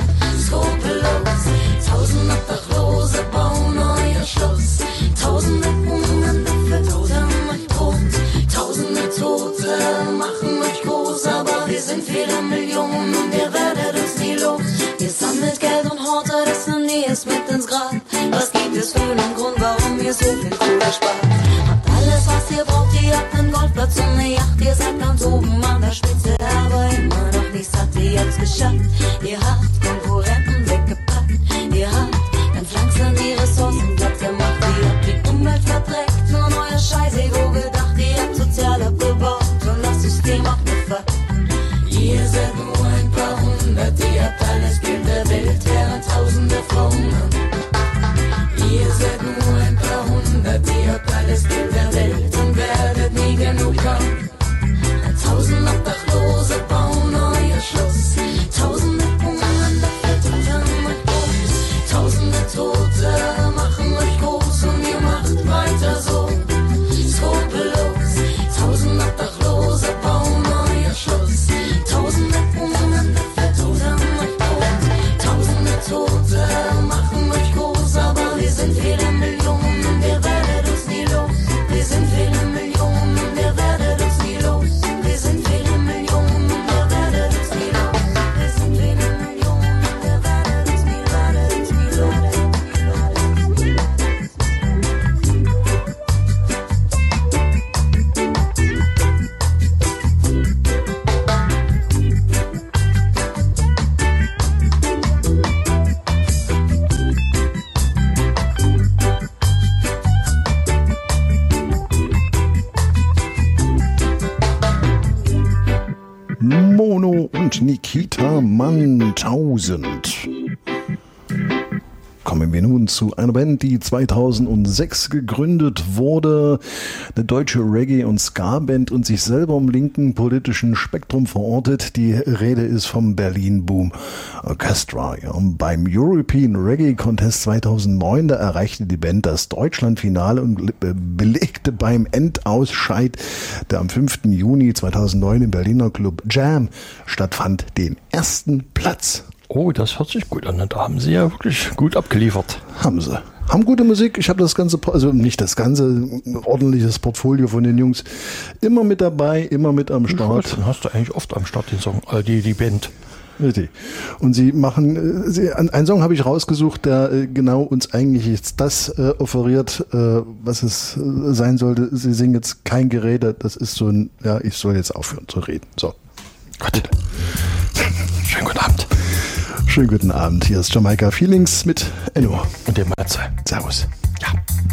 Skrupellos. Tausend Obdachlose bauen euer Schloss. Tausende Hungernde füttern euch Brot. Tausende Tote machen euch groß, aber wir sind viele Millionen und ihr werdet uns nie los. Ihr sammelt Geld und hortet es und ihr es mit ins Grab. Was gibt es für einen Grund, warum ihr so viel Kohle spart? Habt alles, was ihr braucht, ihr habt einen Golfplatz und eine Yacht. Ihr seid ganz oben an der Spitze, aber immer noch nicht satt, ihr habt's geschafft. Ihr habt Konkurrenten weggepackt. Ihr habt ganz langsam die Ressourcen platt gemacht. Ihr habt die Umwelt verdreckt und euer Scheiß-Ego gedacht. Ihr habt sozial abgebaut und das System abgefuckt. Ihr seid nur ein paar hundert, ihr habt alles Geld der Welt, während Tausende verhungern. Ihr seid nur ein paar hundert, ihr habt alles Geld der Welt und werdet nie genug haben. Tausend Obdachlose bauen euer Schloss. Tausende Hungernde Mann 1000. Kommen wir nun zu einer Band, die 2006 gegründet wurde, eine deutsche Reggae- und Ska-Band und sich selber im linken politischen Spektrum verortet. Die Rede ist vom Berlin Boom Orchestra. Ja, beim European Reggae Contest 2009, da erreichte die Band das Deutschlandfinale und belegte beim Endausscheid, der am 5. Juni 2009 im Berliner Club Jam stattfand, den ersten Platz. Oh, das hört sich gut an. Da haben sie ja wirklich gut abgeliefert. Haben sie. Haben gute Musik. Ich habe das ganze, also nicht das ganze, ein ordentliches Portfolio von den Jungs immer mit dabei, immer mit am Start. Dann hast du eigentlich oft am Start den Song, die Band. Richtig. Und sie machen, einen Song habe ich rausgesucht, der genau uns eigentlich jetzt das offeriert, was es sein sollte. Sie singen jetzt kein Gerede. Das ist so ein, ja, ich soll jetzt aufhören zu reden. So. Gut. Schönen guten Abend. Schönen guten Abend. Hier ist Jamaika Feelings mit Enno. Und dem Matze. Servus. Ja.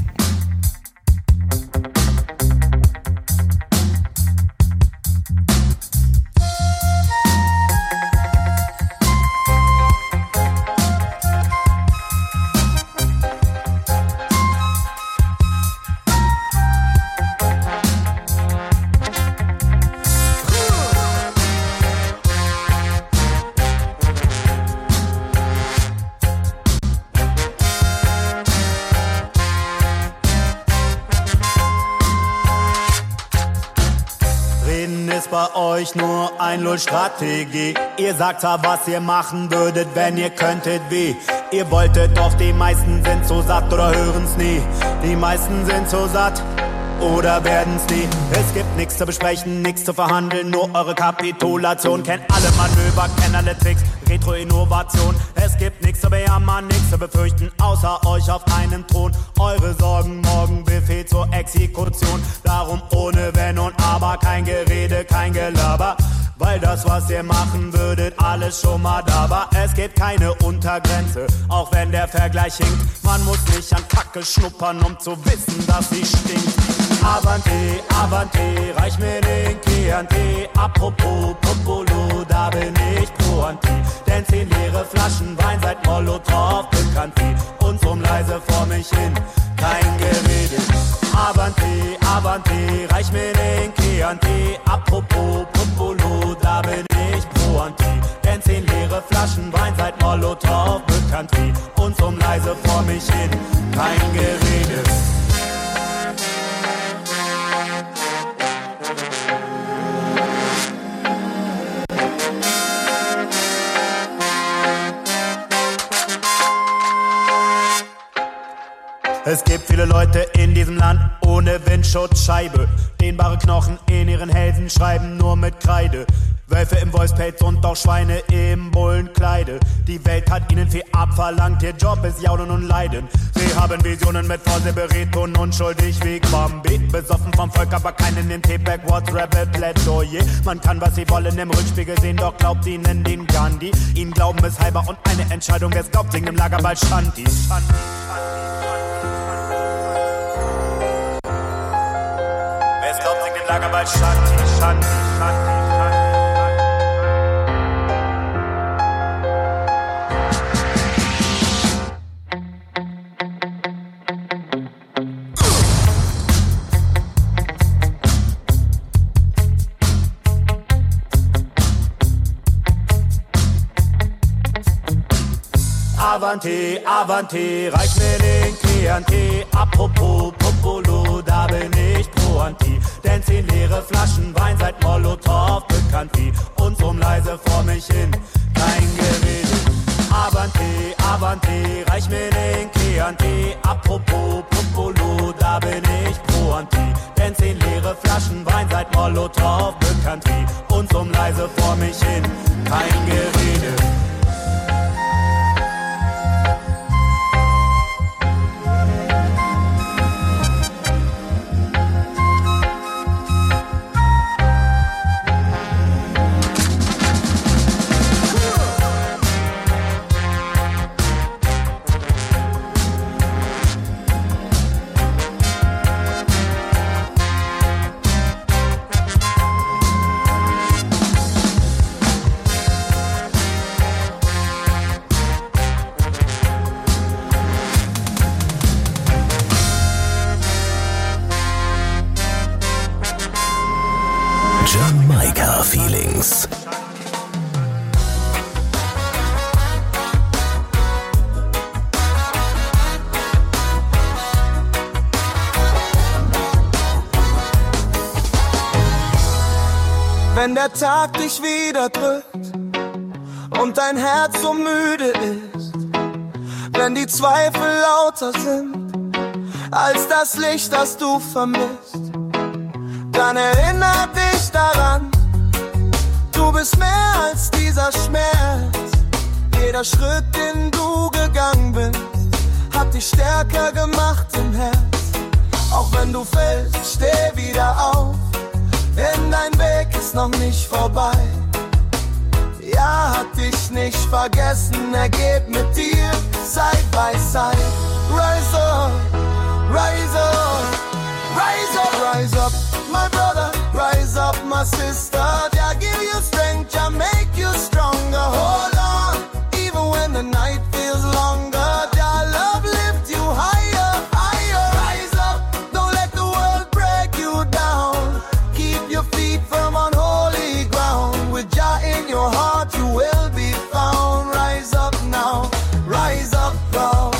Bei euch nur ein Strategie. Ihr sagt zwar, was ihr machen würdet, wenn ihr könntet, wie. Ihr wolltet doch, die meisten sind so satt oder hören's nie. Die meisten sind so satt oder werden's nie. Es gibt nichts zu besprechen, nichts zu verhandeln, nur eure Kapitulation. Kennt alle Manöver, kennt alle Tricks, Retro-Innovation. Es gibt nichts zu bejammern, nichts zu befürchten, außer euch auf einem Thron. Eure Sorgen morgen Befehl zur Exekution. Darum ohne Wenn und Aber, kein Gerede, kein Gelaber. Weil das, was ihr machen würdet, alles schon mal da war. Es gibt keine Untergrenze, auch wenn der Vergleich hinkt. Man muss nicht an Kacke schnuppern, um zu wissen, dass sie stinkt. Avante, Avante, reich mir den Chianti. Apropos Popolo, da bin ich pro Anti. Denn 10 leere Flaschen Wein seit Molotow bekannt wie. Und drum leise vor mich hin, kein Gerede. Avante, Avante, reich mir den Chianti. Apropos Popolo, da bin ich pro Anti. Denn 10 leere Flaschen Wein seit Molotow bekannt wie. Und drum leise vor mich hin, kein Gerede. Es gibt viele Leute in diesem Land ohne Windschutzscheibe. Dehnbare Knochen in ihren Hälsen schreiben nur mit Kreide. Wölfe im Voicepad und auch Schweine im Bullenkleide. Die Welt hat ihnen viel abverlangt, ihr Job ist Jaulen und Leiden. Sie haben Visionen mit Vorsäbered und unschuldig wie Bambi. Besoffen vom Volk, aber keinen im T-Back, what's Rebel Plädoyer. Man kann, was sie wollen, im Rückspiegel sehen, doch glaubt ihnen den Gandhi. Ihnen glauben ist halber und eine Entscheidung, wer es glaubt, singt im Lagerball Shanti. Wer es glaubt, singt im Lagerball Shanti, Shanti, Shanti. Avante, Avante, reich mir den Chianti. Apropos Popolo, da bin ich pro Anti. Denn 10 leere Flaschen Wein seit Molotow bekannt wie. Und drum leise vor mich hin, kein Gerede. Avante, Avante, reich mir den Chianti. Apropos Popolo, da bin ich pro Anti. Denn 10 leere Flaschen Wein seit Molotow bekannt wie. Und drum leise vor mich hin, kein Gerede. Wenn der Tag dich wieder drückt und dein Herz so müde ist, wenn die Zweifel lauter sind als das Licht, das du vermisst, dann erinnere dich daran, du bist mehr als dieser Schmerz. Jeder Schritt, den du gegangen bist, hat dich stärker gemacht im Herz. Auch wenn du fällst, steh wieder auf, denn dein Weg ist noch nicht vorbei. Ja, hat dich nicht vergessen, er geht mit dir Side by Side. Rise up, rise up, rise up, rise up, my brother, rise up, my sister. Yeah, give you strength, yeah, make you stronger. Hold on, even when the night feels longer. Yeah, love lift you higher, higher. Rise up, don't let the world break you down. Keep your feet firm on holy ground. With Jah in your heart, you will be found. Rise up now, rise up, bro.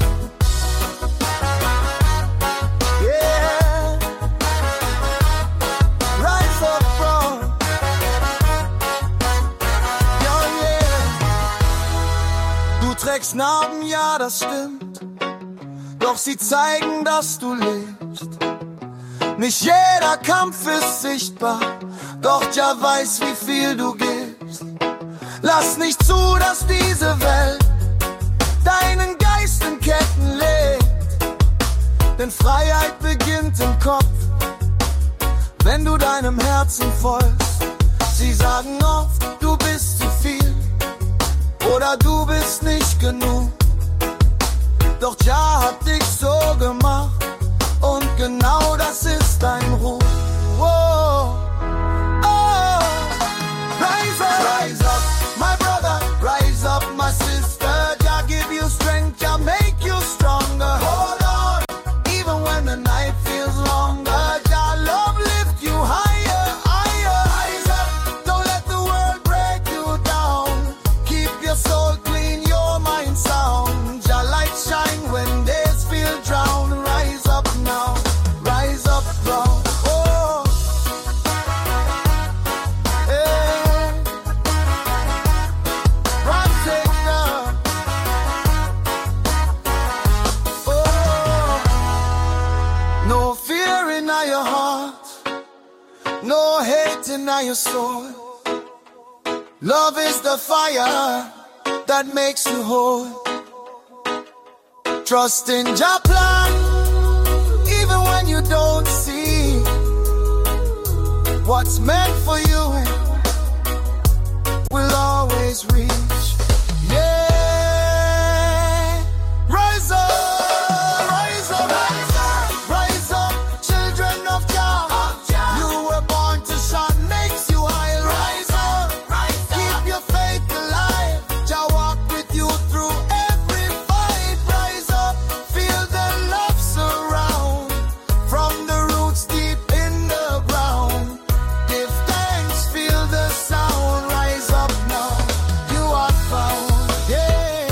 Yeah, rise up, bro. Ja, yeah. Du trägst Narben, ja, das stimmt. Doch sie zeigen, dass du lebst. Nicht jeder Kampf ist sichtbar, doch Jah weiß, wie viel du gibst. Lass nicht zu, dass diese Welt deinen Geist in Ketten legt, denn Freiheit beginnt im Kopf, wenn du deinem Herzen folgst. Sie sagen oft, du bist zu viel oder du bist nicht genug, doch Jah hat dich so gemacht und genau das ist dein Ruf. Whoa. Oh. Rise up, rise up, my brother, rise up, my sister. Jah give you strength, Jah make you stronger. Hold on, even when the night feels longer. Jah love lift you higher, higher. Rise up, don't let the world break you down. Keep your soul clean, your mind sound. Jah light shine when days feel drowned. Rise up now, rise up, bro. Oh, hey. Rise it now. Oh, no fear in your heart, no hate in your soul. Love is the fire that makes you whole. Trust in Jah plan, even when you don't see what's meant for you will always reach. Yeah, rise up, rise up, rise up, rise up, children of Jah. You were born to shine, makes you high. Rise up, keep your faith alive. Jah walk with you through every fight. Rise up, feel the love surround from the roots deep in the ground. Give thanks, feel the sound. Rise up now, you are found. Yeah,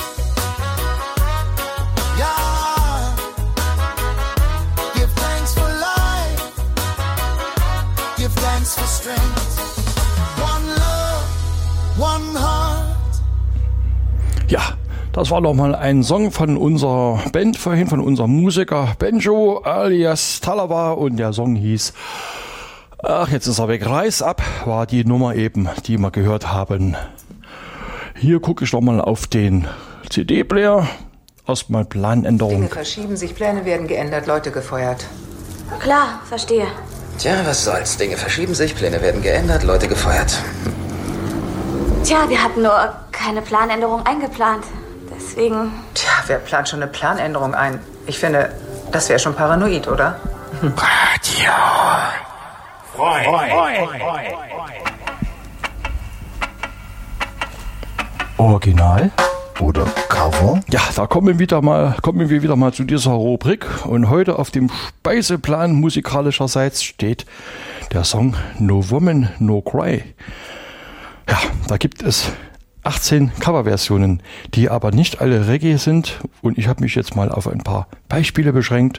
yeah. Give thanks for life, give thanks for strength. One love, one heart. Ja, das war nochmal ein Song von unserer Band vorhin, von unserem Musiker Benjo alias Talaba, und der Song hieß, ach, jetzt ist er weg, Rise Up, war die Nummer eben, die wir gehört haben. Hier gucke ich nochmal auf den CD-Player, erstmal Planänderung. Dinge verschieben sich, Pläne werden geändert, Leute gefeuert. Klar, verstehe. Tja, was soll's. Dinge verschieben sich, Pläne werden geändert, Leute gefeuert. Tja, wir hatten nur keine Planänderung eingeplant. Deswegen... Tja, wer plant schon eine Planänderung ein? Ich finde, das wäre schon paranoid, oder? Radio Frei. Original oder Cover? Ja, da kommen wir wieder mal zu dieser Rubrik, und heute auf dem Speiseplan musikalischerseits steht der Song No Woman, No Cry. Ja, da gibt es 18 Coverversionen, die aber nicht alle Reggae sind. Und ich habe mich jetzt mal auf ein paar Beispiele beschränkt.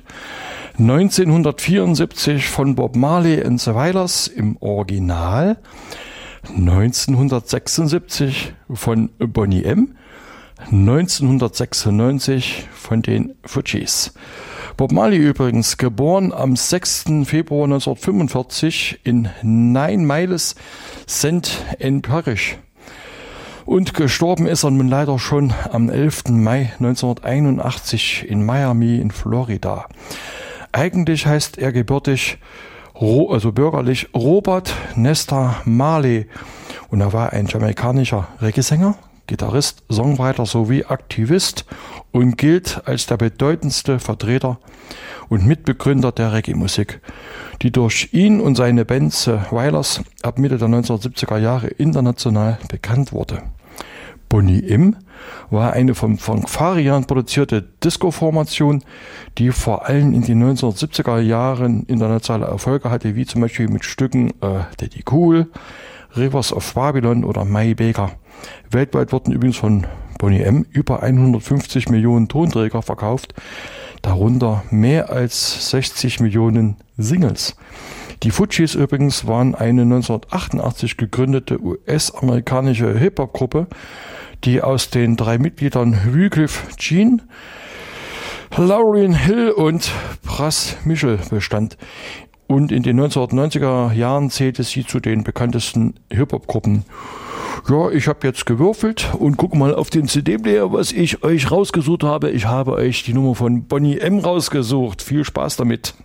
1974 von Bob Marley and the Wailers im Original. 1976 von Boney M. 1996 von den Fugees. Bob Marley übrigens, geboren am 6. Februar 1945 in 9 Miles, St. Ann Parish. Und gestorben ist er nun leider schon am 11. Mai 1981 in Miami in Florida. Eigentlich heißt er gebürtig, also bürgerlich, Robert Nesta Marley. Und er war ein jamaikanischer Reggae-Sänger, Gitarrist, Songwriter sowie Aktivist und gilt als der bedeutendste Vertreter und Mitbegründer der Reggae-Musik, die durch ihn und seine Band The Wailers ab Mitte der 1970er Jahre international bekannt wurde. Boney M. war eine vom Farian produzierte Disco-Formation, die vor allem in den 1970er Jahren internationale Erfolge hatte, wie zum Beispiel mit Stücken Daddy Cool, Rivers of Babylon oder My Baker. Weltweit wurden übrigens von Boney M. über 150 Millionen Tonträger verkauft, darunter mehr als 60 Millionen Singles. Die Fugees übrigens waren eine 1988 gegründete US-amerikanische Hip-Hop-Gruppe, die aus den 3 Mitgliedern Wyclef Jean, Lauryn Hill und Pras Michel bestand. Und in den 1990er Jahren zählte sie zu den bekanntesten Hip-Hop-Gruppen. Ja, ich habe jetzt gewürfelt und guck mal auf den CD-Player, was ich euch rausgesucht habe. Ich habe euch die Nummer von Boney M. rausgesucht. Viel Spaß damit.